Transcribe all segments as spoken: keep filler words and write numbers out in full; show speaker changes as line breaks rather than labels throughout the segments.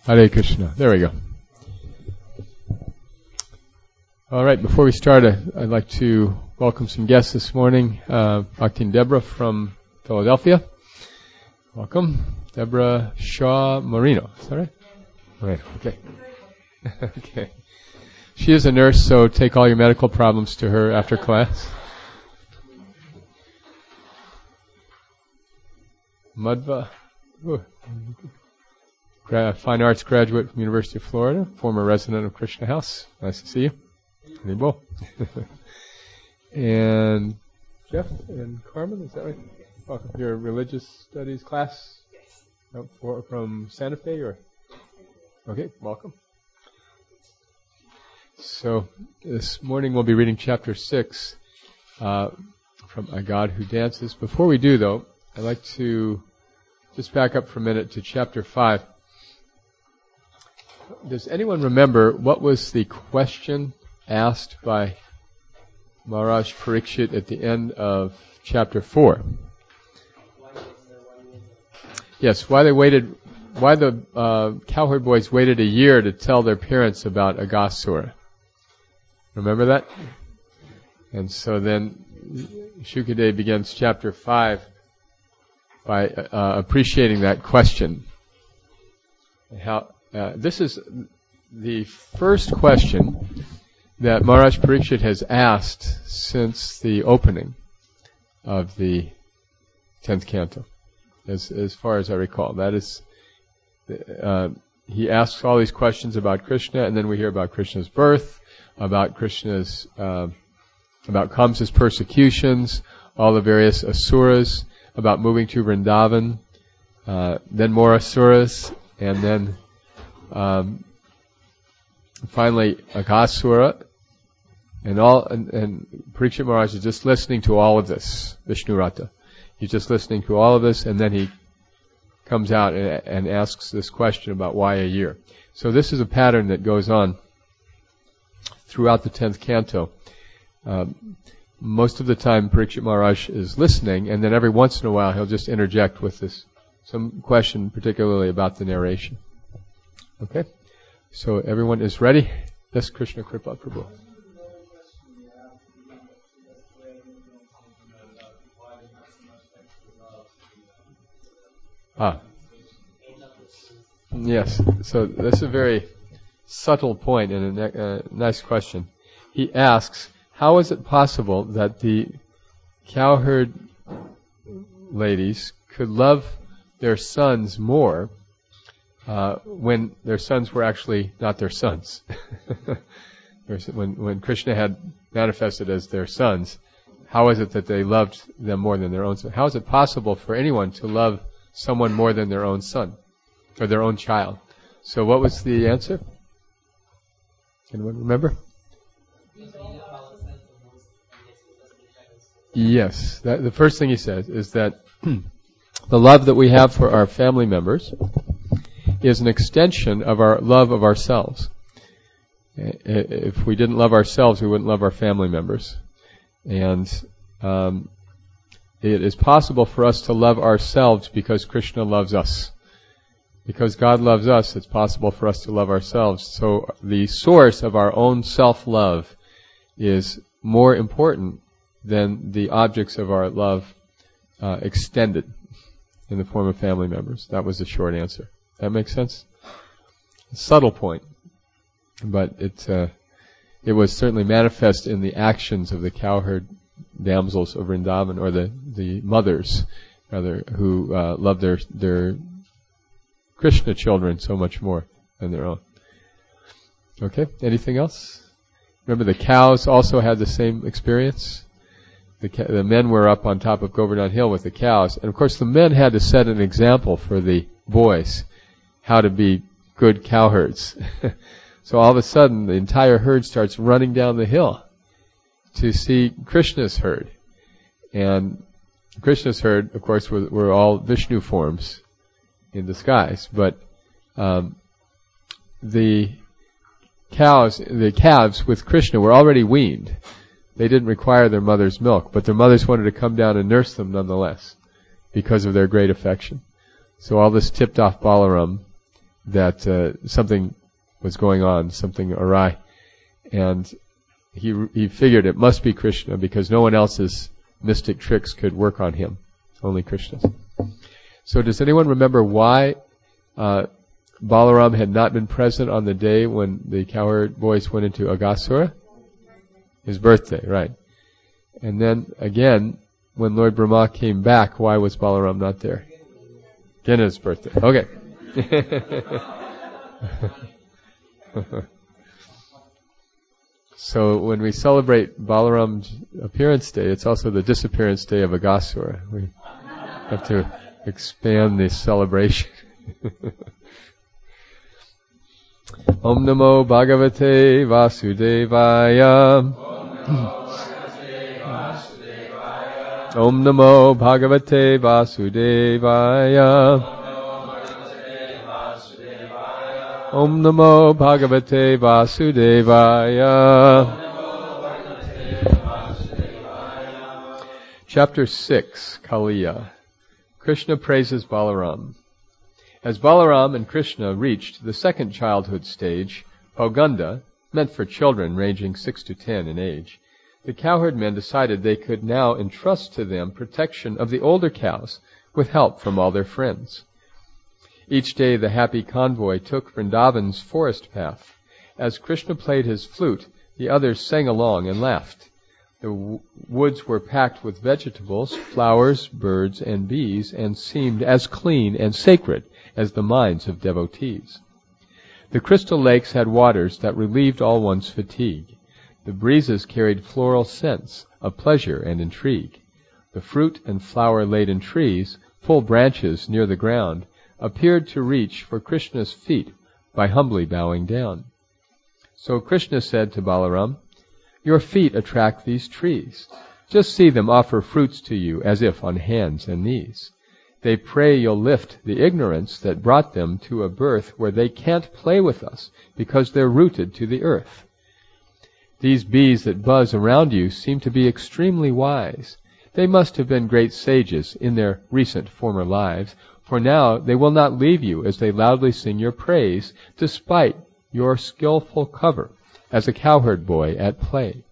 Hare Krishna. There we go. All right, before we start, I'd like to welcome some guests this morning. Uh, Bhakti and Deborah from Philadelphia. Welcome. Deborah Shaw Marino. Is that right? Right, okay. Okay. She is a nurse, so take all your medical problems to her after class. Madhva. Ooh. Fine arts graduate from University of Florida, former resident of Krishna House. Nice to see you. Nibo. And Jeff and Carmen, is that right? Welcome to your religious studies class. Yes. Oh, for, from Santa Fe, or? Okay, welcome. So this morning we'll be reading chapter six uh, from A God Who Dances. Before we do, though, I'd like to just back up for a minute to chapter five. Does anyone remember what was the question asked by Maharaj Parikshit at the end of chapter four? Yes, why they waited, why the uh, cowherd boys waited a year to tell their parents about Aghasura. Remember that? And so then Shukadeva begins chapter five by uh, appreciating that question. How uh, this is the first question that Maharaj Parikshit has asked since the opening of the tenth canto, as as far as I recall. That is, uh, he asks all these questions about Krishna, and then we hear about Krishna's birth, about Krishna's, uh, about Kamsa's persecutions, all the various asuras, about moving to Vrindavan, uh, then more asuras, and then um, finally Aghasura, and all, and, and Parikshit Maharaj is just listening to all of this, Vishnurata. He's just listening to all of this, and then he comes out and, and asks this question about why a year. So this is a pattern that goes on throughout the tenth canto. Um, most of the time Parikshit Maharaj is listening, and then every once in a while he'll just interject with this, some question particularly about the narration. Okay? So everyone is ready? Yes, Krishna Kripa Prabhu. Ah. Yes, so that's a very subtle point and a uh, nice question. He asks, how is it possible that the cowherd ladies could love their sons more uh, when their sons were actually not their sons? when, when Krishna had manifested as their sons, how is it that they loved them more than their own son? How is it possible for anyone to love someone more than their own son or their own child? So what was the answer? Anyone remember? Yes, that, the first thing he says is that the love that we have for our family members is an extension of our love of ourselves. If we didn't love ourselves, we wouldn't love our family members. And um, it is possible for us to love ourselves because Krishna loves us. Because God loves us, it's possible for us to love ourselves. So the source of our own self-love is more important than the objects of our love uh, extended in the form of family members. That was the short answer. That makes sense? A subtle point, but it uh, it was certainly manifest in the actions of the cowherd damsels of Vrindavan, or the, the mothers, rather, who uh, loved their their Krishna children so much more than their own. Okay, anything else? Remember the cows also had the same experience? The, ca- the men were up on top of Govardhan Hill with the cows, and of course the men had to set an example for the boys how to be good cowherds. So all of a sudden the entire herd starts running down the hill to see Krishna's herd. And Krishna's herd, of course, were, were all Vishnu forms in disguise, but um, the cows, the calves with Krishna were already weaned. They didn't require their mother's milk, but their mothers wanted to come down and nurse them nonetheless because of their great affection. So all this tipped off Balaram that uh, something was going on, something awry, and he he figured it must be Krishna because no one else's mystic tricks could work on him, only Krishna's. So does anyone remember why uh, Balaram had not been present on the day when the cowherd boys went into Aghasura? His birthday, right. And then again, when Lord Brahma came back, why was Balaram not there? Again, his birthday. Okay. So when we celebrate Balaram's appearance day, it's also the disappearance day of Aghasura. We have to expand the celebration. Om Namo Bhagavate Vasudevaya. Om Namo Bhagavate Vasudevaya. Om Namo Bhagavate Vasudevaya. Chapter six, Kaliya. Krishna praises Balaram. As Balaram and Krishna reached the second childhood stage, Pauganda, meant for children ranging six to ten in age, the cowherd men decided they could now entrust to them protection of the older cows with help from all their friends. Each day the happy convoy took Vrindavan's forest path. As Krishna played his flute, the others sang along and laughed. The w- woods were packed with vegetables, flowers, birds, and bees, and seemed as clean and sacred as the minds of devotees. The crystal lakes had waters that relieved all one's fatigue. The breezes carried floral scents of pleasure and intrigue. The fruit and flower-laden trees, full branches near the ground, appeared to reach for Krishna's feet by humbly bowing down. So Krishna said to Balaram, "Your feet attract these trees. Just see them offer fruits to you as if on hands and knees. They pray you'll lift the ignorance that brought them to a birth where they can't play with us because they're rooted to the earth. These bees that buzz around you seem to be extremely wise. They must have been great sages in their recent former lives, for now they will not leave you as they loudly sing your praise, despite your skillful cover as a cowherd boy at play.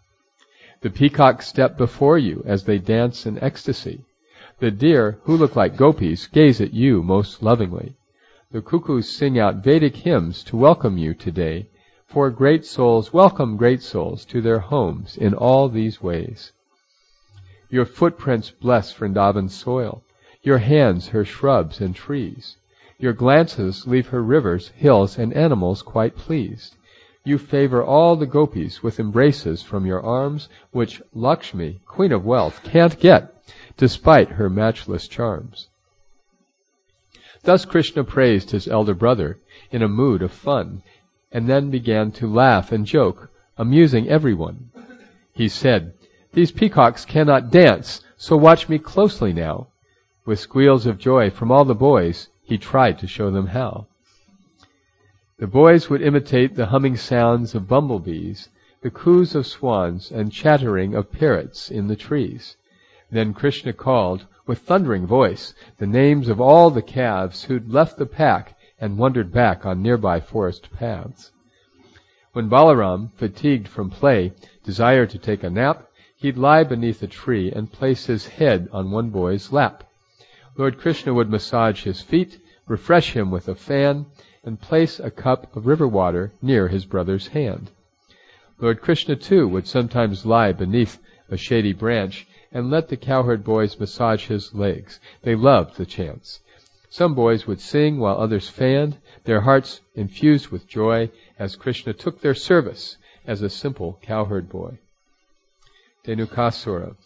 The peacocks step before you as they dance in ecstasy. The deer, who look like gopis, gaze at you most lovingly. The cuckoos sing out Vedic hymns to welcome you today, for great souls welcome great souls to their homes in all these ways. Your footprints bless Vrindavan's soil, your hands her shrubs and trees. Your glances leave her rivers, hills, and animals quite pleased. You favor all the gopis with embraces from your arms, which Lakshmi, queen of wealth, can't get, despite her matchless charms." Thus Krishna praised his elder brother in a mood of fun, and then began to laugh and joke, amusing everyone. He said, "These peacocks cannot dance, so watch me closely now." With squeals of joy from all the boys, he tried to show them how. The boys would imitate the humming sounds of bumblebees, the coos of swans, and chattering of parrots in the trees. Then Krishna called, with thundering voice, the names of all the calves who'd left the pack and wandered back on nearby forest paths. When Balaram, fatigued from play, desired to take a nap, he'd lie beneath a tree and place his head on one boy's lap. Lord Krishna would massage his feet, refresh him with a fan, and place a cup of river water near his brother's hand. Lord Krishna, too, would sometimes lie beneath a shady branch and let the cowherd boys massage his legs. They loved the chants. Some boys would sing while others fanned, their hearts infused with joy as Krishna took their service as a simple cowherd boy. Dhenukasura.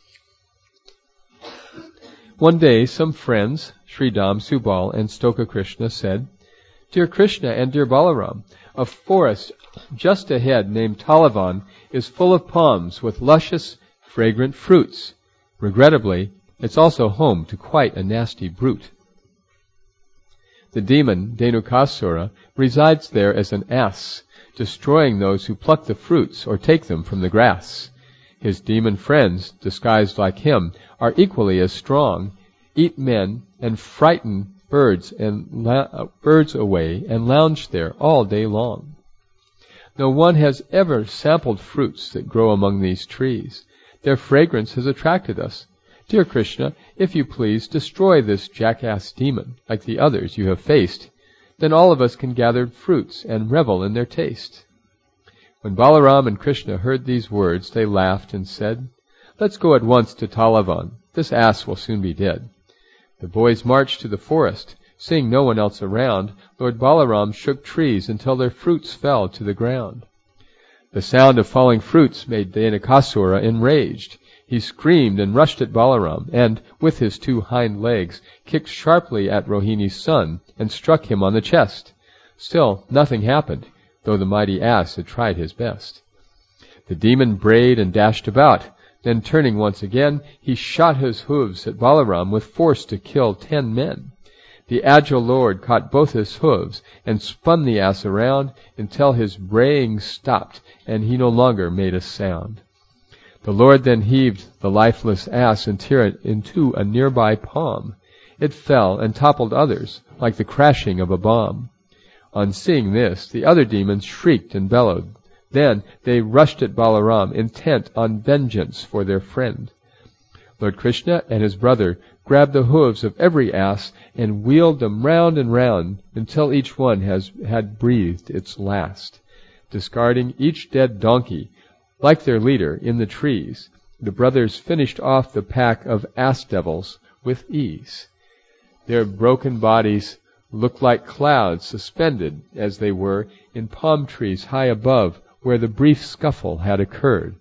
One day some friends, Sridham, Subal, and Stoka Krishna, said, "Dear Krishna and dear Balaram, a forest just ahead named Talavan is full of palms with luscious, fragrant fruits. Regrettably, it's also home to quite a nasty brute. The demon, Dhenukasura, resides there as an ass, destroying those who pluck the fruits or take them from the grass. His demon friends, disguised like him, are equally as strong, eat men, and frighten birds and la- birds away and lounged there all day long. No one has ever sampled fruits that grow among these trees. Their fragrance has attracted us. Dear Krishna, if you please, destroy this jackass demon, like the others you have faced. Then all of us can gather fruits and revel in their taste. When Balaram and Krishna heard these words, they laughed and said, Let's go at once to Talavan. This ass will soon be dead. The boys marched to the forest. Seeing no one else around, Lord Balaram shook trees until their fruits fell to the ground. The sound of falling fruits made Dhenukasura enraged. He screamed and rushed at Balaram, and, with his two hind legs, kicked sharply at Rohini's son and struck him on the chest. Still, nothing happened, though the mighty ass had tried his best. The demon brayed and dashed about. Then, turning once again, he shot his hooves at Balaram with force to kill ten men. The agile lord caught both his hooves and spun the ass around until his braying stopped and he no longer made a sound. The lord then heaved the lifeless ass into a nearby palm. It fell and toppled others like the crashing of a bomb. On seeing this, the other demons shrieked and bellowed. Then they rushed at Balaram, intent on vengeance for their friend. Lord Krishna and his brother grabbed the hooves of every ass and wheeled them round and round until each one has had breathed its last. Discarding each dead donkey, like their leader, in the trees, the brothers finished off the pack of ass devils with ease. Their broken bodies looked like clouds suspended, as they were, in palm trees high above where the brief scuffle had occurred.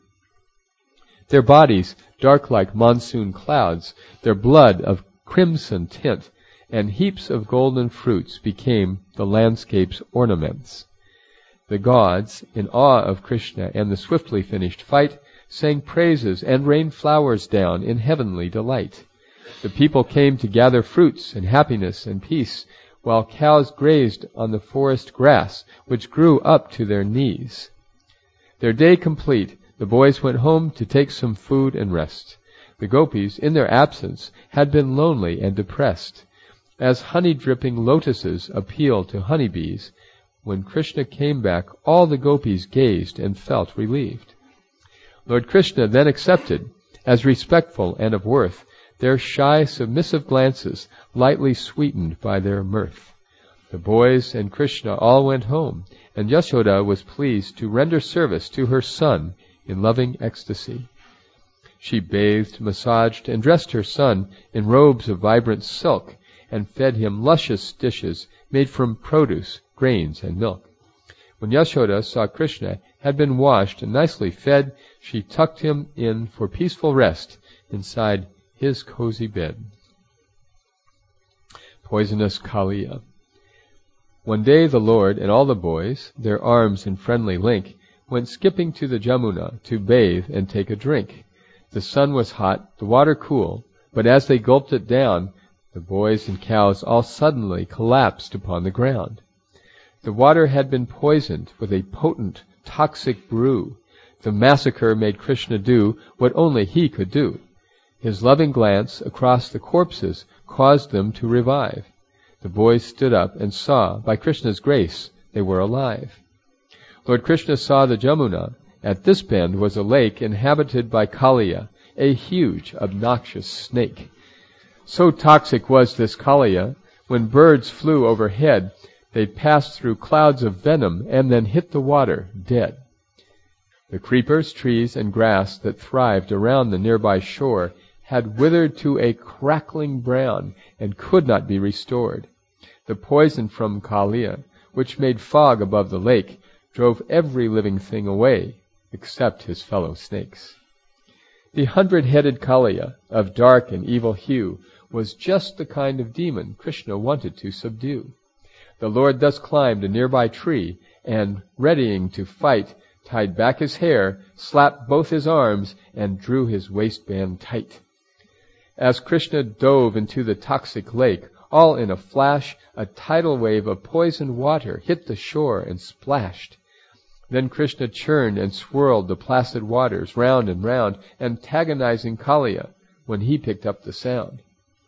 Their bodies dark like monsoon clouds, their blood of crimson tint, and heaps of golden fruits became the landscape's ornaments. The gods, in awe of Krishna and the swiftly finished fight, sang praises and rained flowers down in heavenly delight. The people came to gather fruits and happiness and peace, while cows grazed on the forest grass, which grew up to their knees. Their day complete, the boys went home to take some food and rest. The gopis, in their absence, had been lonely and depressed. As honey-dripping lotuses appeal to honeybees, when Krishna came back, all the gopis gazed and felt relieved. Lord Krishna then accepted, as respectful and of worth, their shy, submissive glances, lightly sweetened by their mirth. The boys and Krishna all went home, and Yashoda was pleased to render service to her son in loving ecstasy. She bathed, massaged, and dressed her son in robes of vibrant silk, and fed him luscious dishes made from produce, grains, and milk. When Yashoda saw Krishna had been washed and nicely fed, she tucked him in for peaceful rest inside his cozy bed. Poisonous Kaliya. One day the Lord and all the boys, their arms in friendly link, went skipping to the Jamuna to bathe and take a drink. The sun was hot, the water cool, but as they gulped it down, the boys and cows all suddenly collapsed upon the ground. The water had been poisoned with a potent, toxic brew. The massacre made Krishna do what only he could do. His loving glance across the corpses caused them to revive. The boys stood up and saw, by Krishna's grace, they were alive. Lord Krishna saw the Jamuna. At this bend was a lake inhabited by Kaliya, a huge, obnoxious snake. So toxic was this Kaliya, when birds flew overhead, they passed through clouds of venom and then hit the water, dead. The creepers, trees, and grass that thrived around the nearby shore had withered to a crackling brown and could not be restored. The poison from Kaliya, which made fog above the lake, drove every living thing away, except his fellow snakes. The hundred-headed Kaliya, of dark and evil hue, was just the kind of demon Krishna wanted to subdue. The Lord thus climbed a nearby tree, and, readying to fight, tied back his hair, slapped both his arms, and drew his waistband tight. As Krishna dove into the toxic lake, all in a flash, a tidal wave of poisoned water hit the shore and splashed. Then Krishna churned and swirled the placid waters round and round, antagonizing Kaliya when he picked up the sound.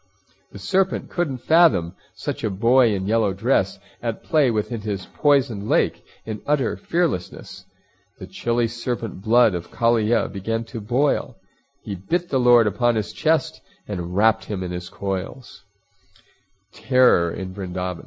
The serpent couldn't fathom such a boy in yellow dress at play within his poisoned lake in utter fearlessness. The chilly serpent blood of Kaliya began to boil. He bit the Lord upon his chest and wrapped him in his coils. Terror in Vrindavan.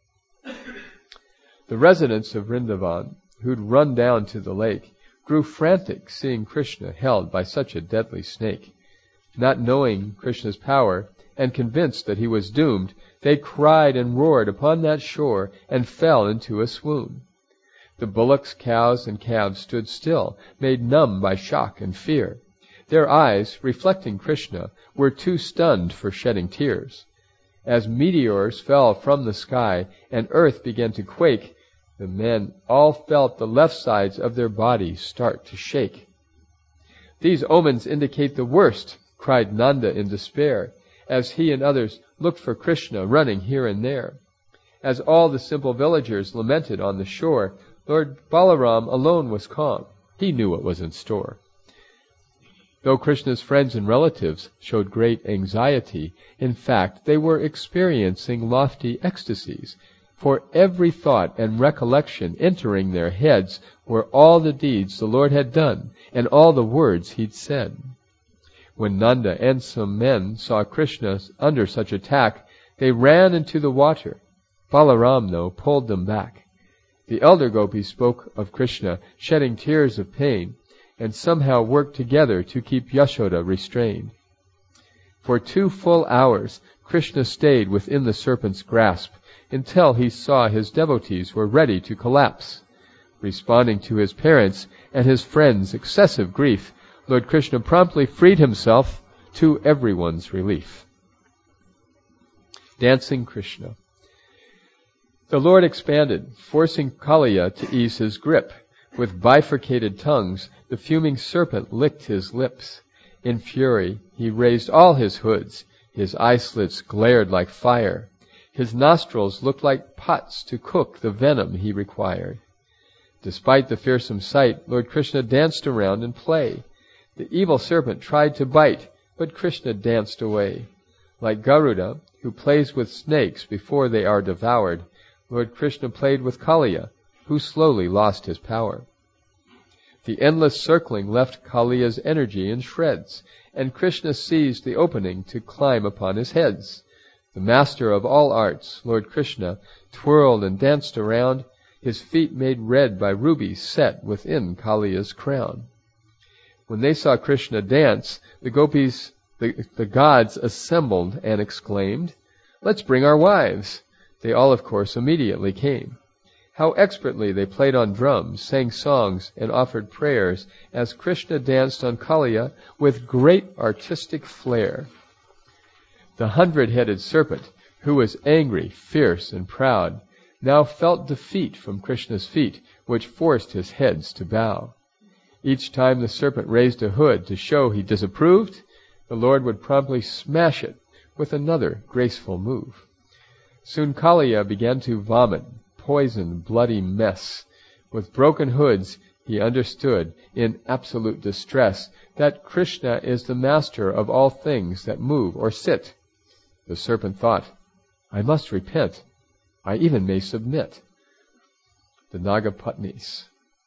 The residents of Vrindavan, who'd run down to the lake, grew frantic seeing Krishna held by such a deadly snake. Not knowing Krishna's power, and convinced that he was doomed, they cried and roared upon that shore and fell into a swoon. The bullocks, cows, and calves stood still, made numb by shock and fear. Their eyes, reflecting Krishna, were too stunned for shedding tears. As meteors fell from the sky and earth began to quake, the men all felt the left sides of their bodies start to shake. "These omens indicate the worst," cried Nanda in despair, as he and others looked for Krishna running here and there. As all the simple villagers lamented on the shore, Lord Balaram alone was calm. He knew what was in store. Though Krishna's friends and relatives showed great anxiety, in fact, they were experiencing lofty ecstasies, for every thought and recollection entering their heads were all the deeds the Lord had done and all the words he'd said. When Nanda and some men saw Krishna under such attack, they ran into the water. Balaram, though, pulled them back. The elder gopis spoke of Krishna, shedding tears of pain, and somehow worked together to keep Yashoda restrained. For two full hours, Krishna stayed within the serpent's grasp, until he saw his devotees were ready to collapse. Responding to his parents' and his friends' excessive grief, Lord Krishna promptly freed himself to everyone's relief. Dancing Krishna. The Lord expanded, forcing Kaliya to ease his grip. With bifurcated tongues, the fuming serpent licked his lips. In fury, he raised all his hoods. His eye slits glared like fire. His nostrils looked like pots to cook the venom he required. Despite the fearsome sight, Lord Krishna danced around in play. The evil serpent tried to bite, but Krishna danced away. Like Garuda, who plays with snakes before they are devoured, Lord Krishna played with Kaliya, who slowly lost his power. The endless circling left Kaliya's energy in shreds, and Krishna seized the opening to climb upon his heads. The master of all arts, Lord Krishna, twirled and danced around, his feet made red by rubies set within Kaliya's crown. When they saw Krishna dance, the gopis, the, the gods assembled and exclaimed, "Let's bring our wives!" They all, of course, immediately came. How expertly they played on drums, sang songs, and offered prayers as Krishna danced on Kaliya with great artistic flair. The hundred-headed serpent, who was angry, fierce, and proud, now felt defeat from Krishna's feet, which forced his heads to bow. Each time the serpent raised a hood to show he disapproved, the Lord would promptly smash it with another graceful move. Soon Kaliya began to vomit, poisoned, bloody mess. With broken hoods, he understood, in absolute distress, that Krishna is the master of all things that move or sit. The serpent thought, "I must repent. I even may submit." The Nagapatnis.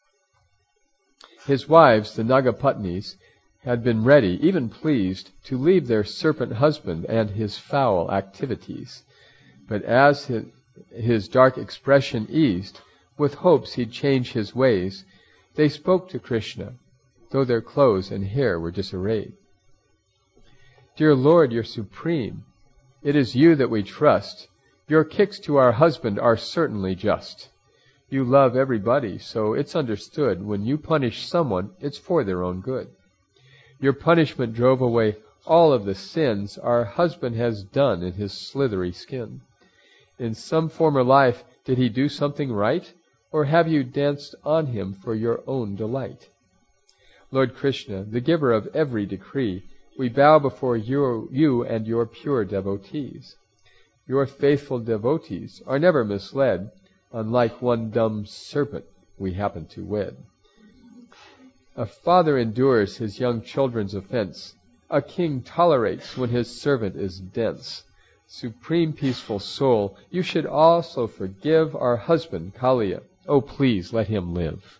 His wives, the Nagapatnis, had been ready, even pleased, to leave their serpent husband and his foul activities. But as his, his dark expression eased, with hopes he'd change his ways, they spoke to Krishna, though their clothes and hair were disarrayed. "Dear Lord, you're supreme. It is you that we trust. Your kicks to our husband are certainly just. You love everybody, so it's understood when you punish someone, it's for their own good. Your punishment drove away all of the sins our husband has done in his slithery skin. In some former life, did he do something right, or have you danced on him for your own delight? Lord Krishna, the giver of every decree, we bow before you, you and your pure devotees. Your faithful devotees are never misled, unlike one dumb serpent we happen to wed. A father endures his young children's offense. A king tolerates when his servant is dense. Supreme peaceful soul, you should also forgive our husband, Kaliya. Oh, please let him live.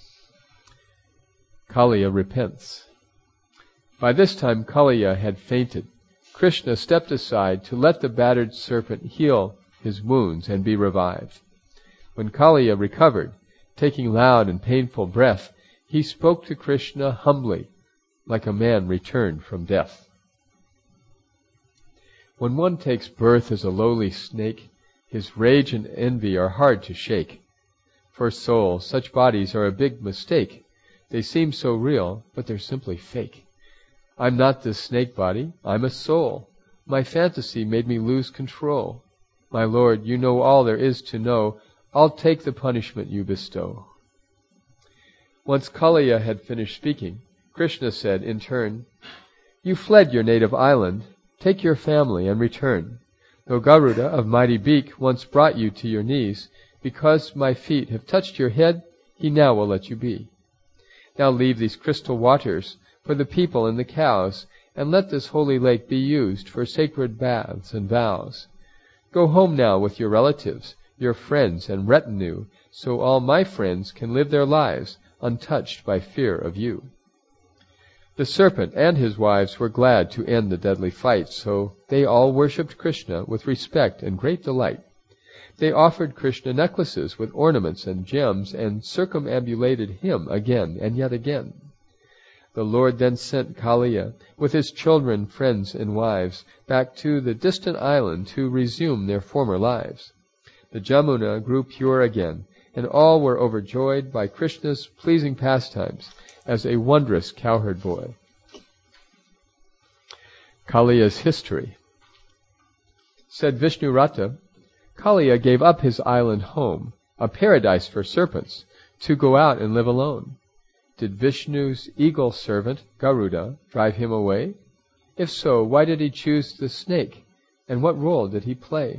Kaliya repents. By this time, Kaliya had fainted. Krishna stepped aside to let the battered serpent heal his wounds and be revived. When Kaliya recovered, taking loud and painful breath, he spoke to Krishna humbly, like a man returned from death. When one takes birth as a lowly snake, his rage and envy are hard to shake. For soul, such bodies are a big mistake. They seem so real, but they're simply fake. I'm not this snake body, I'm a soul. My fantasy made me lose control. My Lord, you know all there is to know. I'll take the punishment you bestow. Once Kaliya had finished speaking, Krishna said in turn, You fled your native island. Take your family and return. Though Garuda of mighty beak once brought you to your knees, because my feet have touched your head, he now will let you be. Now leave these crystal waters for the people and the cows, and let this holy lake be used for sacred baths and vows. Go home now with your relatives, your friends and retinue, so all my friends can live their lives untouched by fear of you. The serpent and his wives were glad to end the deadly fight, so they all worshipped Krishna with respect and great delight. They offered Krishna necklaces with ornaments and gems, and circumambulated him again and yet again. The Lord then sent Kaliya, with his children, friends, and wives, back to the distant island to resume their former lives. The Jamuna grew pure again, and all were overjoyed by Krishna's pleasing pastimes, as a wondrous cowherd boy. Kaliya's history. Said Vishnurata, Kaliya gave up his island home, a paradise for serpents, to go out and live alone. Did Vishnu's eagle servant, Garuda, drive him away? If so, why did he choose the snake, and what role did he play?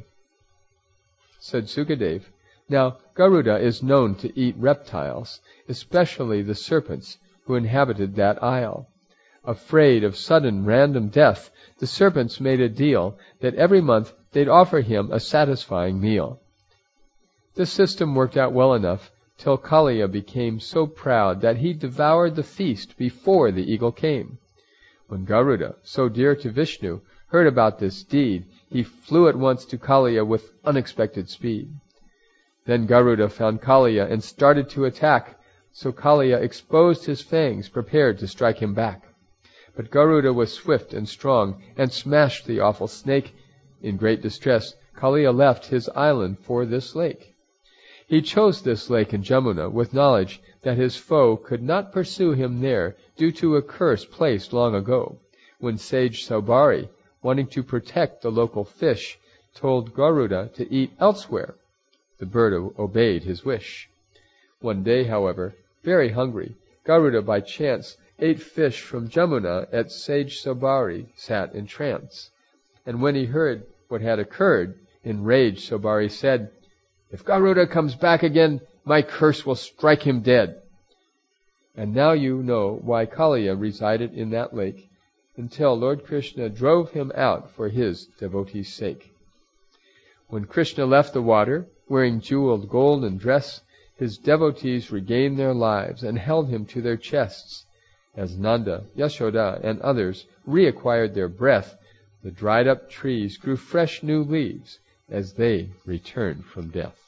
Said Sukadev, Now Garuda is known to eat reptiles, especially the serpents, who inhabited that isle. Afraid of sudden random death, the serpents made a deal that every month they'd offer him a satisfying meal. This system worked out well enough till Kaliya became so proud that he devoured the feast before the eagle came. When Garuda, so dear to Vishnu, heard about this deed, he flew at once to Kaliya with unexpected speed. Then Garuda found Kaliya and started to attack, so Kaliya exposed his fangs, prepared to strike him back. But Garuda was swift and strong, and smashed the awful snake. In great distress, Kaliya left his island for this lake. He chose this lake in Jamuna with knowledge that his foe could not pursue him there due to a curse placed long ago, when sage Saubhari, wanting to protect the local fish, told Garuda to eat elsewhere. The bird obeyed his wish. One day, however, very hungry, Garuda by chance ate fish from Jamuna at sage Saubhari sat in trance. And when he heard what had occurred, enraged Saubhari said, If Garuda comes back again, my curse will strike him dead. And now you know why Kaliya resided in that lake, until Lord Krishna drove him out for his devotees' sake. When Krishna left the water, wearing jeweled golden dress, his devotees regained their lives and held him to their chests. As Nanda, Yashoda, and others reacquired their breath, the dried-up trees grew fresh new leaves as they returned from death.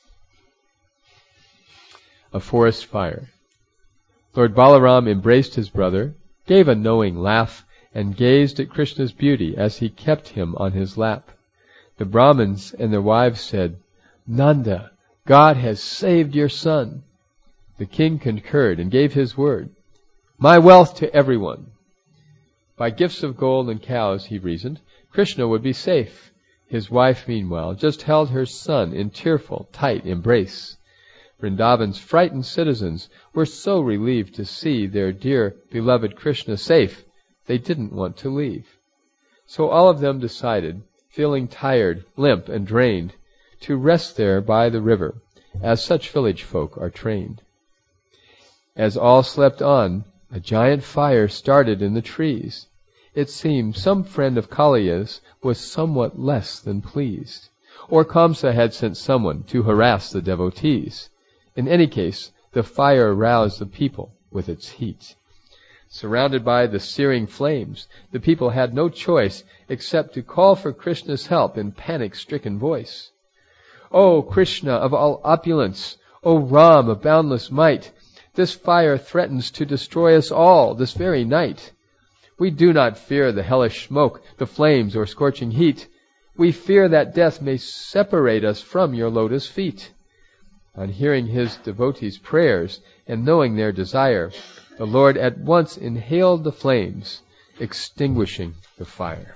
A forest fire. Lord Balaram embraced his brother, gave a knowing laugh, and gazed at Krishna's beauty as he kept him on his lap. The Brahmins and their wives said, Nanda, God has saved your son. The king concurred and gave his word. My wealth to everyone. By gifts of gold and cows, he reasoned, Krishna would be safe. His wife, meanwhile, just held her son in tearful, tight embrace. Vrindavan's frightened citizens were so relieved to see their dear, beloved Krishna safe, they didn't want to leave. So all of them decided, feeling tired, limp, and drained, to rest there by the river, as such village folk are trained. As all slept on, a giant fire started in the trees. it seems some friend of Kaliya's was somewhat less than pleased. Or Kamsa had sent someone to harass the devotees. In any case, the fire roused the people with its heat. Surrounded by the searing flames, the people had no choice except to call for Krishna's help in panic-stricken voice. O Krishna of all opulence, O Ram of boundless might, this fire threatens to destroy us all this very night. We do not fear the hellish smoke, the flames, or scorching heat. We fear that death may separate us from your lotus feet. On hearing his devotees' prayers and knowing their desire, the Lord at once inhaled the flames, extinguishing the fire.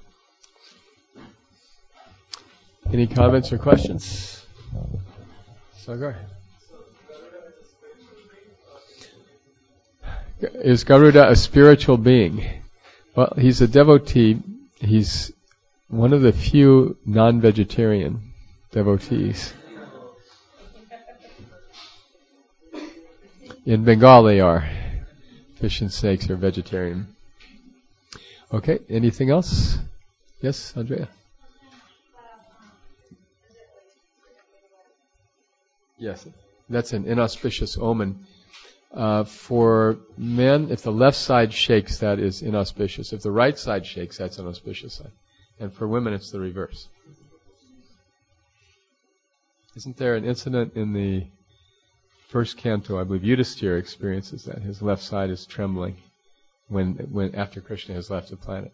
Any comments or questions? Sagar. Is Garuda a spiritual being? Well, he's a devotee. He's one of the few non-vegetarian devotees. In Bengal they are. Fish and snakes are vegetarian. Okay, anything else? Yes, Andrea? Yes, that's an inauspicious omen. Uh, for men, if the left side shakes, that is inauspicious. If the right side shakes, that's an auspicious sign. And for women, it's the reverse. Isn't there an incident in the first canto? I believe Yudhisthira experiences that. His left side is trembling when, when after Krishna has left the planet.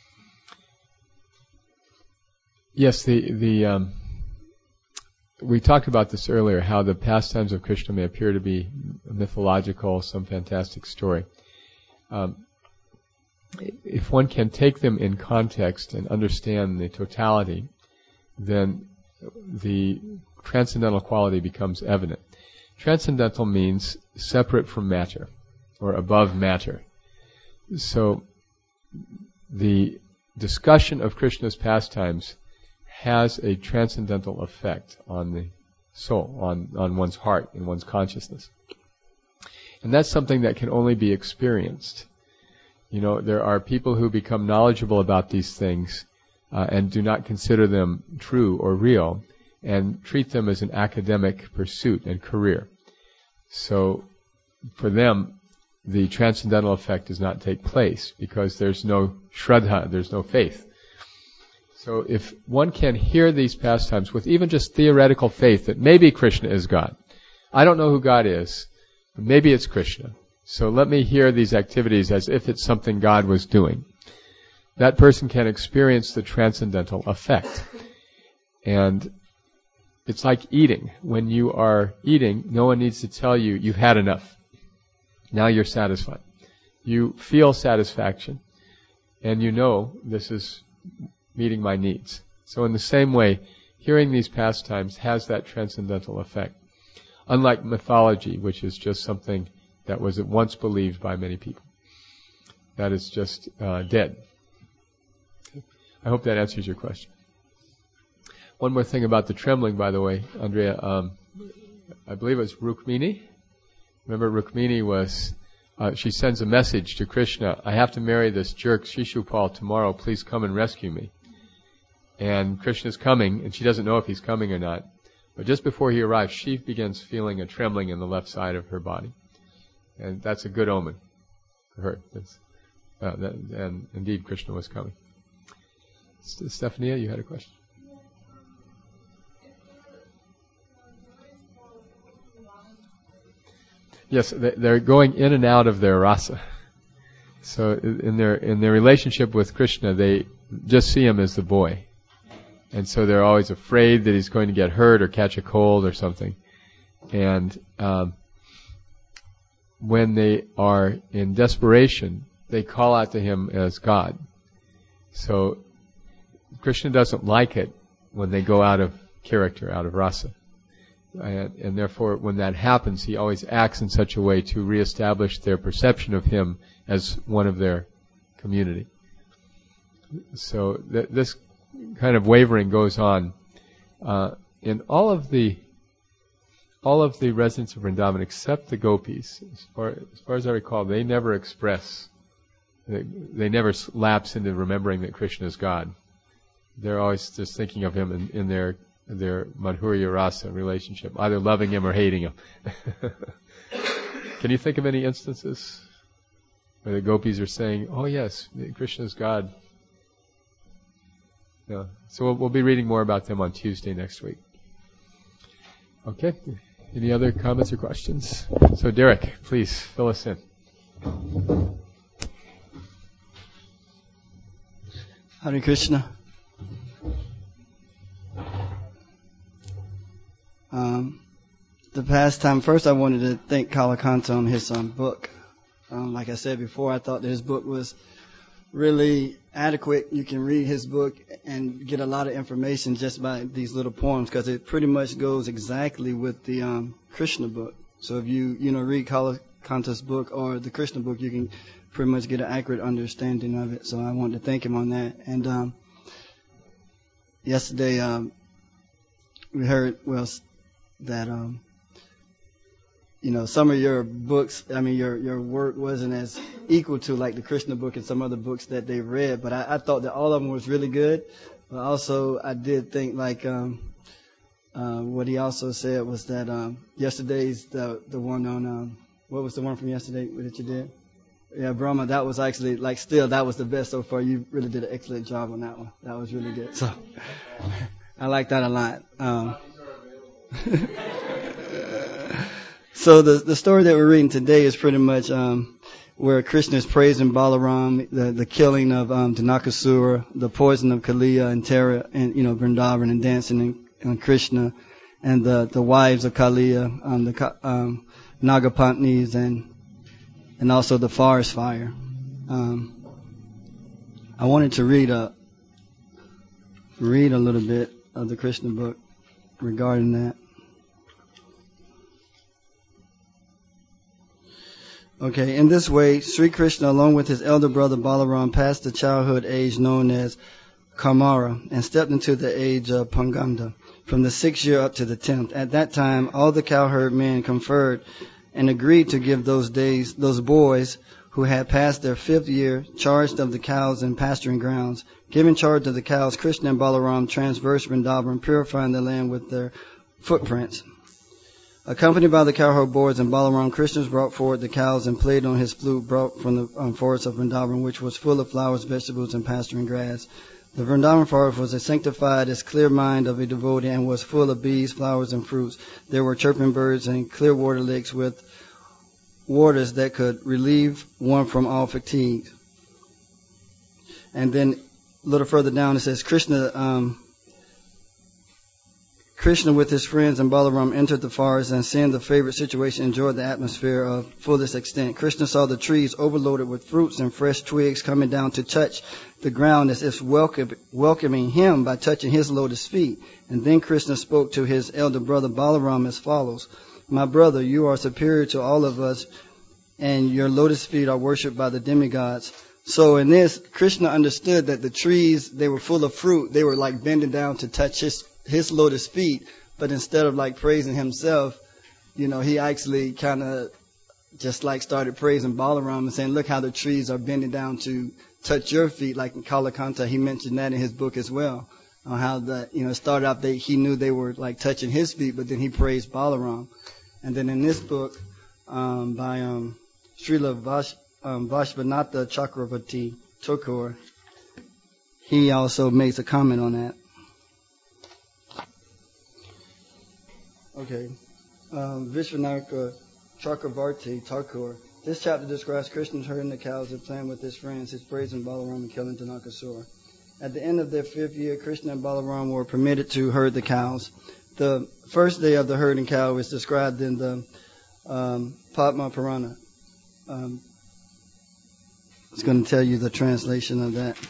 Yes, the the um, we talked about this earlier, how the pastimes of Krishna may appear to be mythological, some fantastic story. Um, if one can take them in context and understand the totality, then the transcendental quality becomes evident. Transcendental means separate from matter, or above matter. So the discussion of Krishna's pastimes has a transcendental effect on the soul, on, on one's heart and one's consciousness. And that's something that can only be experienced. You know, there are people who become knowledgeable about these things uh, and do not consider them true or real, and treat them as an academic pursuit and career. So for them, the transcendental effect does not take place because there's no shraddha, there's no faith. So if one can hear these pastimes with even just theoretical faith that maybe Krishna is God. I don't know who God is, but maybe it's Krishna. So let me hear these activities as if it's something God was doing. That person can experience the transcendental effect. And it's like eating. When you are eating, no one needs to tell you you've had enough. Now you're satisfied. You feel satisfaction. And you know this is meeting my needs. So in the same way, hearing these pastimes has that transcendental effect. Unlike mythology, which is just something that was at once believed by many people. That is just uh, dead. I hope that answers your question. One more thing about the trembling, by the way, Andrea. Um, I believe it was Rukmini. Remember, Rukmini was, uh, she sends a message to Krishna, I have to marry this jerk Shishupal tomorrow, please come and rescue me. And Krishna's coming, and she doesn't know if he's coming or not. But just before he arrives, she begins feeling a trembling in the left side of her body. And that's a good omen for her. Uh, that, and indeed, Krishna was coming. Stephania, you had a question? Yes, they're going in and out of their rasa. So in their in their relationship with Krishna, they just see him as the boy. And so they're always afraid that he's going to get hurt or catch a cold or something. And um, when they are in desperation, they call out to him as God. So Krishna doesn't like it when they go out of character, out of rasa. And, and therefore, when that happens, he always acts in such a way to reestablish their perception of him as one of their community. So th- this kind of wavering goes on uh, in all of the all of the residents of Vrindavan, except the gopis. As far, as far as I recall, they never express they, they never lapse into remembering that Krishna is God. They're always just thinking of him in, in their their Madhurya Rasa relationship, either loving him or hating him. Can you think of any instances where the gopis are saying, "Oh yes, Krishna is God"? No. So we'll, we'll be reading more about them on Tuesday next week. Okay. Any other comments or questions? So Derek, please fill us in.
Hare Krishna. Um, the past time, first I wanted to thank Kalakanta on his um, book. Um, like I said before, I thought that his book was really adequate. You can read his book and get a lot of information just by these little poems, because it pretty much goes exactly with the um, Krishna book. So if you you know read Kalakanta's book or the Krishna book, you can pretty much get an accurate understanding of it. So I wanted to thank him on that. And um, yesterday um, we heard well that um, you know, some of your books, I mean, your your work wasn't as equal to like the Krishna book and some other books that they read, but I, I thought that all of them was really good. But also, I did think like um, uh, what he also said was that um, yesterday's the the one on um, what was the one from yesterday that you did? Yeah, Brahma. That was actually like still that was the best so far. You really did an excellent job on that one. That was really good. So I like that a lot. Um, So the the story that we're reading today is pretty much um, where Krishna is praising Balaram, the the killing of um, Dinakasura, the poison of Kaliya and Tara, and you know Vrindavan, and dancing on Krishna, and the the wives of Kaliya, um, the um, Nagapatnis, and and also the forest fire. Um, I wanted to read a read a little bit of the Krishna book regarding that. Okay, in this way, Sri Krishna, along with his elder brother Balaram, passed the childhood age known as Kamara and stepped into the age of Panganda, from the sixth year up to the tenth. At that time, all the cowherd men conferred and agreed to give those days, those boys who had passed their fifth year, charge of the cows and pasturing grounds. Given charge of the cows, Krishna and Balaram traversed Vrindavan, purifying the land with their footprints. Accompanied by the cowherd boys and Balaram, Krishna brought forward the cows and played on his flute brought from the um, forest of Vrindavan, which was full of flowers, vegetables, and pasturing grass. The Vrindavan forest was as sanctified as clear mind of a devotee and was full of bees, flowers, and fruits. There were chirping birds and clear water lakes with waters that could relieve one from all fatigue. And then a little further down it says, Krishna... Um, Krishna with his friends and Balaram entered the forest and, seeing the favorite situation, enjoyed the atmosphere of fullest extent. Krishna saw the trees overloaded with fruits and fresh twigs coming down to touch the ground as if welcome, welcoming him by touching his lotus feet. And then Krishna spoke to his elder brother Balaram as follows. My brother, you are superior to all of us, and your lotus feet are worshipped by the demigods. So in this, Krishna understood that the trees, they were full of fruit. They were like bending down to touch his his lotus feet, but instead of like praising himself, you know, he actually kind of just like started praising Balaram and saying, look how the trees are bending down to touch your feet. Like in Kalakanta, he mentioned that in his book as well, on how that, you know, started out they he knew they were like touching his feet, but then he praised Balaram. And then in this book um, by um, Srila Vash, um, Vashvanatha Chakravarti Thakur, he also makes a comment on that. Okay, um, Vishwanatha Chakravarti Thakur. This chapter describes Krishna's herding the cows and playing with his friends, his praising Balaram and killing Dinakasura. At the end of their fifth year, Krishna and Balaram were permitted to herd the cows. The first day of the herding cow is described in the um, Padma Purana. Um, I was going to tell you the translation of that.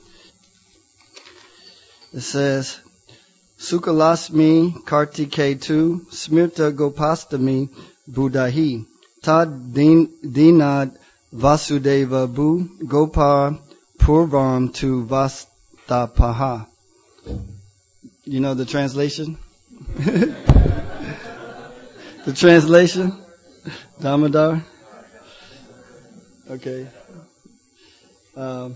It says, Sukalasmi Kartiketu Smirta Gopastami Buddhahi Tad Dinad Vasudeva Bu Gopar Purvam Tu Vastapaha. You know the translation? The translation? Damodar? Okay. Um,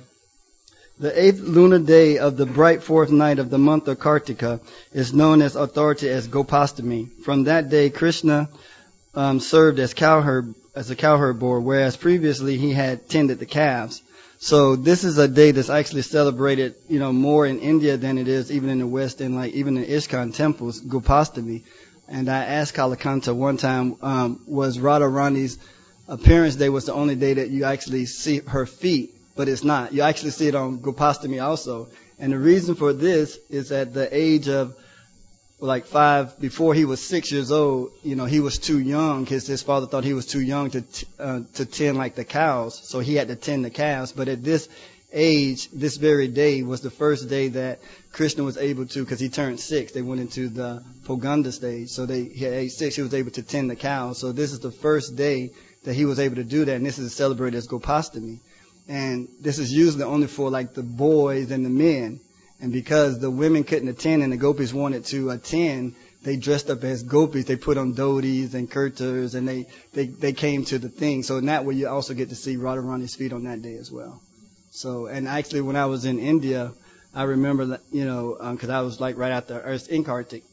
the eighth lunar day of the bright fourth night of the month of Kartika is known as authority as Gopastami. From that day, Krishna um, served as cowherd as a cowherd boy, whereas previously he had tended the calves. So this is a day that's actually celebrated, you know, more in India than it is even in the West, and like even in ISKCON temples, Gopastami. And I asked Kalakanta one time, um, was Radharani's appearance day was the only day that you actually see her feet, but it's not. You actually see it on Gopastami also. And the reason for this is at the age of like five, before he was six years old, you know, he was too young because his father thought he was too young to t- uh, to tend like the cows, so he had to tend the calves. But at this age, this very day was the first day that Krishna was able to, because he turned six, they went into the Poganda stage. So they, he at age six, he was able to tend the cows. So this is the first day that he was able to do that, and this is celebrated as Gopastami. And this is usually only for like the boys and the men. And because the women couldn't attend and the gopis wanted to attend, they dressed up as gopis. They put on dhotis and kurtas, and they, they, they came to the thing. So in that way, you also get to see Radharani's feet on that day as well. So, and actually when I was in India, I remember, you know, because um, I was like right after Earth in Kartik,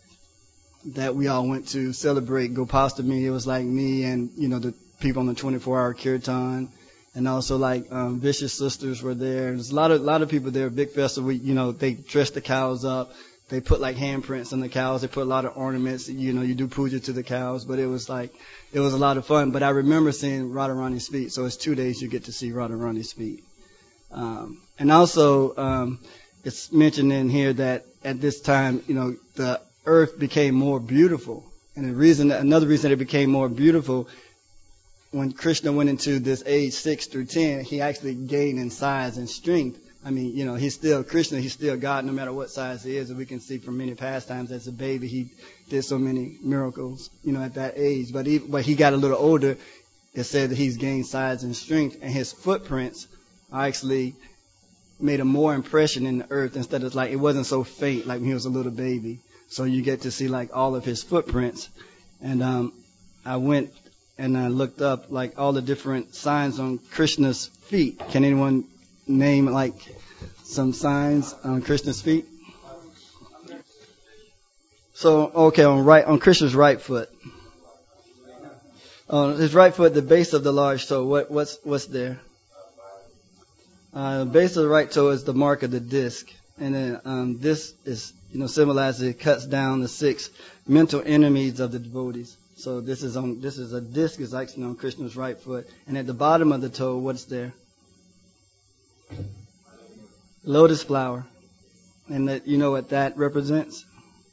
that we all went to celebrate Gopastami. It was like me and, you know, the people on the twenty-four hour kirtan. And also, like, um, Vicious Sisters were there. There's a lot of, lot of people there. Big festival. We, you know, they dress the cows up. They put, like, handprints on the cows. They put a lot of ornaments. You know, you do puja to the cows. But it was, like, it was a lot of fun. But I remember seeing Radharani's feet. So it's two days you get to see Radharani's feet. Um, and also, um, it's mentioned in here that at this time, you know, the earth became more beautiful. And the reason, another reason it became more beautiful, when Krishna went into this age six through ten, he actually gained in size and strength. I mean, you know, he's still Krishna, he's still God no matter what size he is. And we can see from many pastimes as a baby, he did so many miracles, you know, at that age. But he, but he got a little older, it said that he's gained size and strength, and his footprints actually made a more impression in the earth instead of like, it wasn't so faint like when he was a little baby. So you get to see like all of his footprints. And um, I went and I looked up like all the different signs on Krishna's feet. Can anyone name like some signs on Krishna's feet? So, okay, on right, on Krishna's right foot. On his right foot, the base of the large toe, what, what's, what's there? Uh, the base of the right toe is the mark of the disc. And then, um, this is, you know, symbolizes, it cuts down the six mental enemies of the devotees. So this is on, this is a disc is actually on Krishna's right foot. And at the bottom of the toe, what's there? Lotus flower. And that, you know what that represents?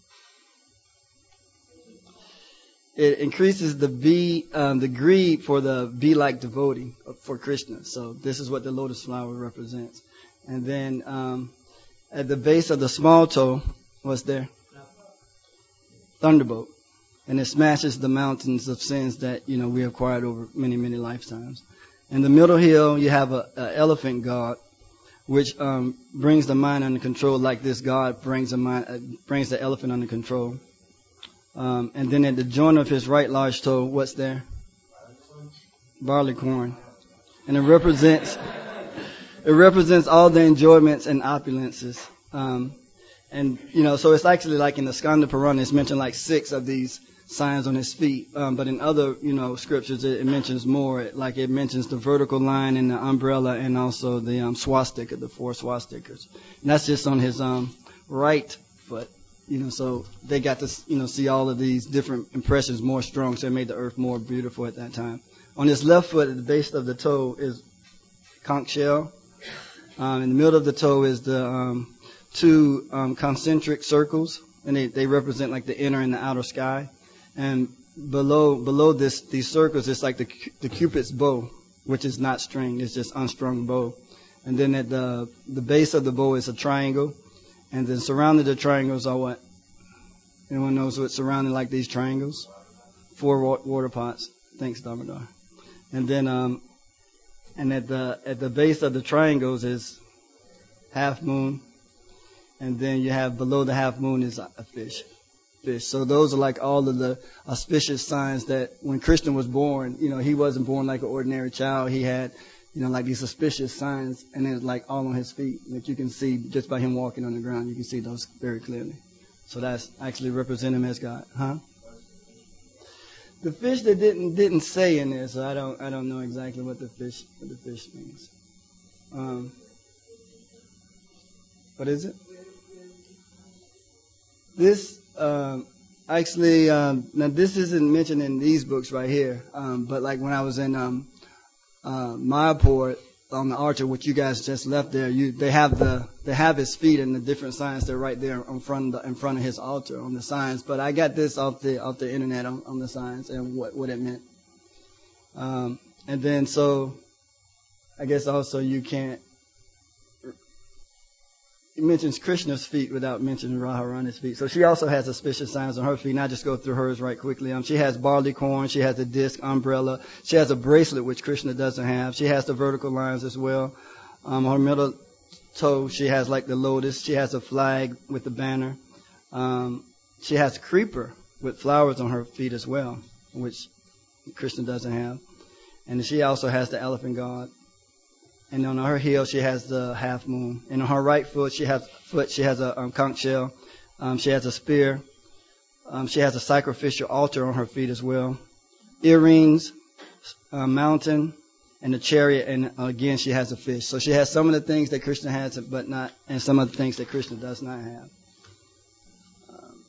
It increases the be, um, the greed for the be-like devotee for Krishna. So this is what the lotus flower represents. And then, um, at the base of the small toe, what's there? Thunderbolt. And it smashes the mountains of sins that, you know, we acquired over many, many lifetimes. In the middle heel, you have a, a elephant god, which um, brings the mind under control, like this god brings the mind, uh, brings the elephant under control. Um, and then at the joint of his right large toe, what's there? Barley corn. And it represents, it represents all the enjoyments and opulences. Um, and, you know, so it's actually like in the Skanda Purana, it's mentioned like six of these signs on his feet. Um, but in other, you know, scriptures, it, it mentions more. Like it mentions the vertical line and the umbrella and also the um, swastika, the four swastikas. And that's just on his um, right foot. You know, so they got to, you know, see all of these different impressions more strong. So it made the earth more beautiful at that time. On his left foot, at the base of the toe is conch shell. Um, in the middle of the toe is the um, two um, concentric circles, and they, they represent like the inner and the outer sky. And below below this these circles, it's like the the Cupid's bow, which is not stringed; it's just unstrung bow. And then at the the base of the bow is a triangle, and then surrounding the triangles are what? Anyone knows what's surrounding like these triangles? Four wa- water pots. Thanks, Damodar. And then um, and at the at the base of the triangles is half moon, and then you have below the half moon is a fish. Fish. So those are like all of the auspicious signs that when Krishna was born, you know, he wasn't born like an ordinary child. He had, you know, like these suspicious signs, and it's like all on his feet that you can see just by him walking on the ground. You can see those very clearly. So that's actually represent him as God, huh? The fish that didn't didn't say in there, so I don't I don't know exactly what the fish what the fish means. Um, what is it? This um, actually um, now this isn't mentioned in these books right here, um, but like when I was in um, uh, Mayapur on the altar, which you guys just left there, you they have the they have his feet and the different signs. They're right there in front of the, in front of his altar on the signs. But I got this off the off the internet on, on the signs and what what it meant. Um, and then so I guess also you can't. It mentions Krishna's feet without mentioning Radharani's feet. So she also has suspicious signs on her feet, and I just go through hers right quickly. Um, she has barley corn. She has a disc umbrella. She has a bracelet, which Krishna doesn't have. She has the vertical lines as well. Um, her middle toe, she has like the lotus. She has a flag with the banner. Um, she has a creeper with flowers on her feet as well, which Krishna doesn't have. And she also has the elephant god. And on her heel, she has the half moon. And on her right foot, she has foot. She has a um, conch shell. Um, she has a spear. Um, she has a sacrificial altar on her feet as well. Earrings, a mountain, and a chariot. And uh, again, she has a fish. So she has some of the things that Krishna has, but not, and some of the things that Krishna does not have. Um,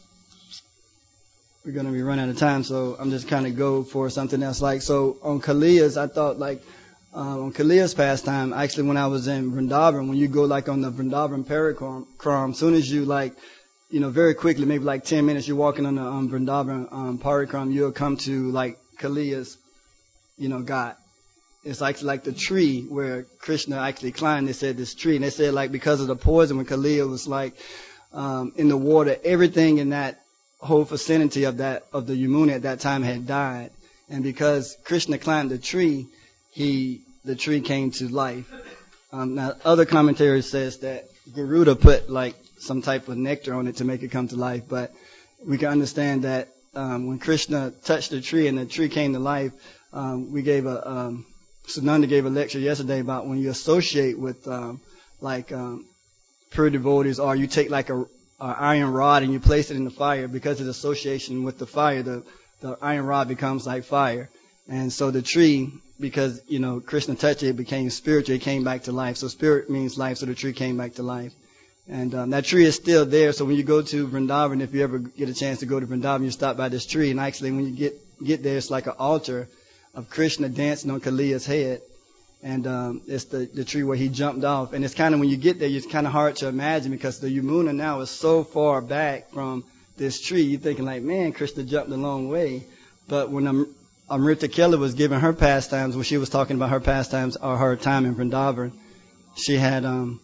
we're going to be running out of time, so I'm just kind of go for something else. Like so on Kaliya's, I thought like. Uh, on Kaliya's pastime, actually when I was in Vrindavan, when you go like on the Vrindavan Parikram, as soon as you like, you know, very quickly, maybe like ten minutes, you're walking on the um, Vrindavan um, Parikram, you'll come to like Kaliya's, you know, God. It's actually like the tree where Krishna actually climbed. They said this tree, and they said like because of the poison when Kaliya was like um, in the water, everything in that whole vicinity of that of the Yamuna at that time had died, and because Krishna climbed the tree. He, the tree came to life. Um, now, other commentaries says that Garuda put like some type of nectar on it to make it come to life, but we can understand that um, when Krishna touched the tree and the tree came to life, um, we gave a, um, Sunanda gave a lecture yesterday about when you associate with um, like um, pure devotees, or you take like a, a iron rod and you place it in the fire, because of the association with the fire, the, the iron rod becomes like fire. And so the tree, because, you know, Krishna touched it, it became spiritual, it came back to life. So spirit means life, so the tree came back to life. And um, that tree is still there, so when you go to Vrindavan, if you ever get a chance to go to Vrindavan, you stop by this tree, and actually when you get get there, it's like an altar of Krishna dancing on Kaliya's head. And um, it's the, the tree where he jumped off. And it's kind of, when you get there, it's kind of hard to imagine, because the Yamuna now is so far back from this tree, you're thinking like, man, Krishna jumped a long way. But when I'm Amrita Kelly was giving her pastimes, when she was talking about her pastimes or her time in Vrindavan, she had, um,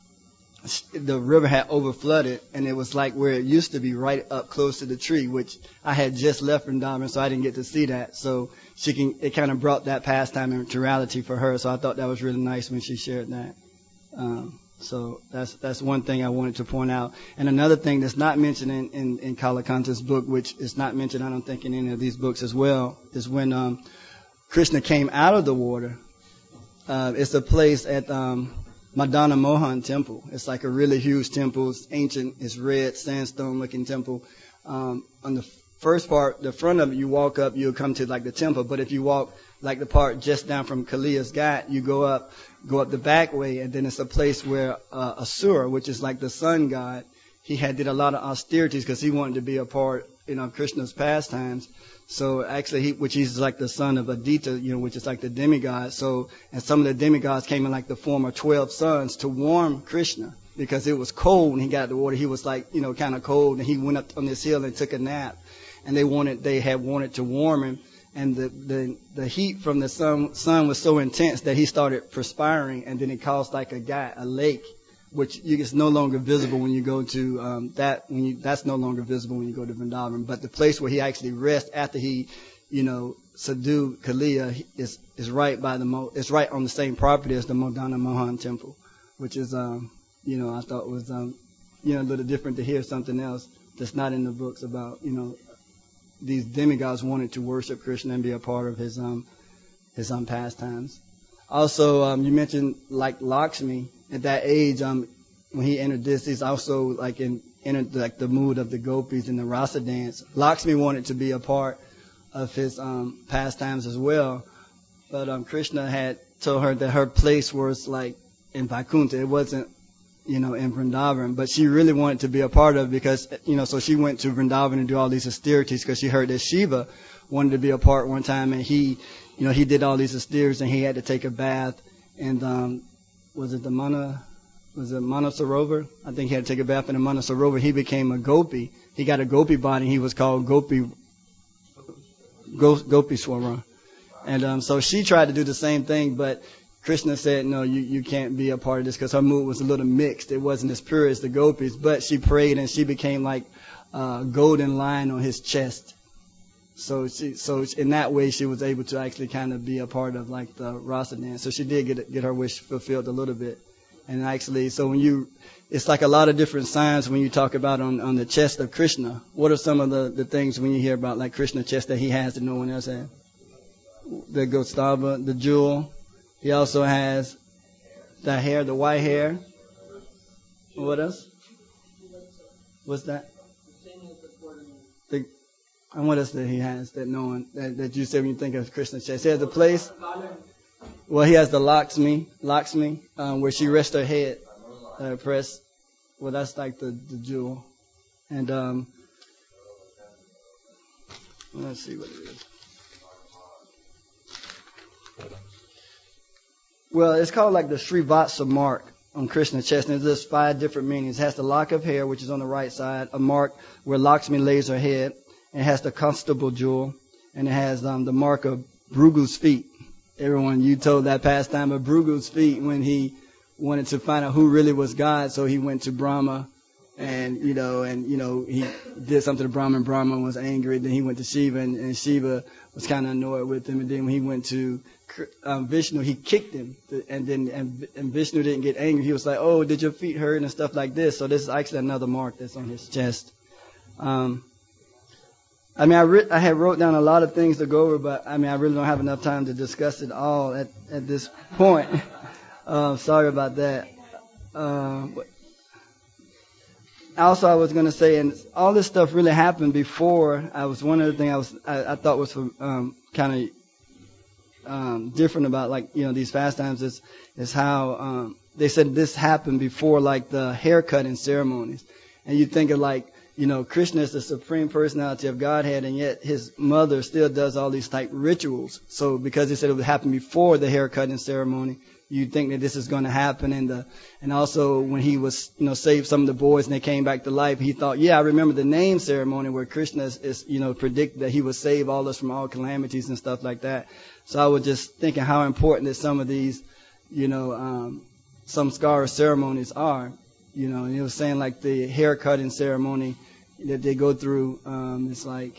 the river had overflooded, and it was like where it used to be, right up close to the tree, which I had just left Vrindavan, so I didn't get to see that. So she can, it kind of brought that pastime into reality for her, so I thought that was really nice when she shared that. Um, so that's that's one thing I wanted to point out. And another thing that's not mentioned in, in, in Kalakanta's book, which is not mentioned, I don't think, in any of these books as well, is when um, Krishna came out of the water. Uh, it's a place at um, Madana Mohan Temple. It's like a really huge temple. It's ancient. It's red, sandstone-looking temple. Um, on the first part, the front of it, you walk up, you'll come to like the temple. But if you walk like the part just down from Kaliya's Ghat, you go up, go up the back way, and then it's a place where uh, Asura, which is like the sun god, he had did a lot of austerities because he wanted to be a part, you know, of Krishna's pastimes. So actually, he, which he's like the son of Aditya, you know, which is like the demigod. So, and some of the demigods came in like the form of twelve suns to warm Krishna, because it was cold when he got out of the water. He was like, you know, kind of cold, and he went up on this hill and took a nap. And they wanted, they had wanted to warm him. And the, the, the heat from the sun, sun was so intense that he started perspiring, and then it caused like a guy, a lake, which you, is no longer visible when you go to, um, that, when you, that's no longer visible when you go to Vrindavan. But the place where he actually rests after he, you know, subdued Kaliya is, is right by the, Mo, it's right on the same property as the Madana Mohan Temple, which is, um, you know, I thought was, um, you know, a little different to hear something else that's not in the books about, you know, these demigods wanted to worship Krishna and be a part of his um his um pastimes. Also, um, you mentioned like Lakshmi at that age. Um, when he entered this, he's also like in entered like the mood of the gopis in the rasa dance. Lakshmi wanted to be a part of his um, pastimes as well, but um, Krishna had told her that her place was like in Vaikuntha. It wasn't, you know, in Vrindavan, but she really wanted to be a part of it because, you know, so she went to Vrindavan and do all these austerities because she heard that Shiva wanted to be a part one time, and he, you know, he did all these austerities and he had to take a bath, and um, was it the Mana, was it Manasarovar? I think he had to take a bath in the Manasarovar. He became a gopi. He got a gopi body. He was called Gopi, Go, Gopi Swaran. And um, so she tried to do the same thing, but Krishna said, no, you, you can't be a part of this because her mood was a little mixed. It wasn't as pure as the gopis, but she prayed and she became like a golden lion on his chest. So she, so in that way, she was able to actually kind of be a part of like the rasa dance. So she did get get her wish fulfilled a little bit. And actually, so when you, it's like a lot of different signs when you talk about on, on the chest of Krishna. What are some of the, the things when you hear about like Krishna chest that he has that no one else has? The Gostava, the jewel. He also has the hair, the white hair. What else? What's that? The, and what else that he has that no one, that, that you say when you think of Krishna's chest? He has a place. Well, he has the Lakshmi, Lakshmi, um, where she rests her head, uh, press. Well, that's like the, the jewel. And, um, let's see what it is. Well, it's called like the Srivatsa mark on Krishna's chest, and there's five different meanings. It has the lock of hair, which is on the right side, a mark where Lakshmi lays her head, and it has the constable jewel, and it has um, the mark of Bhrugu's feet. Everyone, you told that pastime of Bhrugu's feet when he wanted to find out who really was God, so he went to Brahma, and, you know, and, you know, he did something to Brahma, and Brahma was angry. Then he went to Shiva, and, and Shiva was kind of annoyed with him. And then when he went to um, Vishnu, he kicked him. And then, and, and Vishnu didn't get angry. He was like, oh, did your feet hurt and stuff like this? So this is actually another mark that's on his chest. Um, I mean, I, re- I had wrote down a lot of things to go over, but I mean, I really don't have enough time to discuss it all at, at this point. uh, sorry about that. Uh, but, Also, I was going to say, and all this stuff really happened before. I was one of the things I was I, I thought was um, kind of um, different about like you know these pastimes is is how um, they said this happened before like the haircutting ceremonies, and you think of like you know Krishna is the supreme personality of Godhead, and yet his mother still does all these type rituals. So because they said it would happen before the haircutting ceremony, you think that this is going to happen, and the and also when he was you know saved some of the boys and they came back to life, he thought, yeah, I remember the name ceremony where Krishna is, is you know predicted that he would save all us from all calamities and stuff like that. So I was just thinking how important that some of these you know um, some Skara ceremonies are. You know, and he was saying like the hair cutting ceremony that they go through. Um, it's like.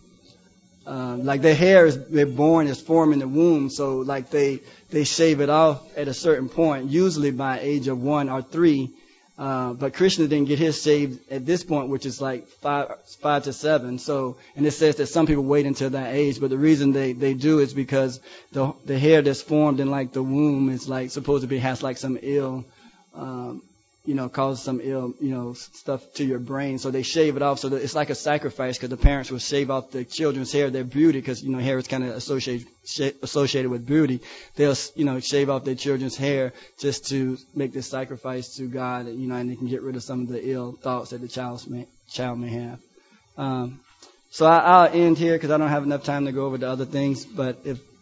Uh, like their hair is, they're born is formed in the womb, so like they they shave it off at a certain point, usually by age of one or three. Uh, but Krishna didn't get his shaved at this point, which is like five five to seven. So, and it says that some people wait until that age, but the reason they they do is because the the hair that's formed in like the womb is like supposed to be has like some ill. Um, you know, cause some ill, you know, stuff to your brain. So they shave it off. So that it's like a sacrifice because the parents will shave off the children's hair, their beauty, because, you know, hair is kind of associated, associated with beauty. They'll, you know, shave off their children's hair just to make this sacrifice to God, you know, and they can get rid of some of the ill thoughts that the child may, child may have. Um, so I, I'll end here because I don't have enough time to go over the other things. But if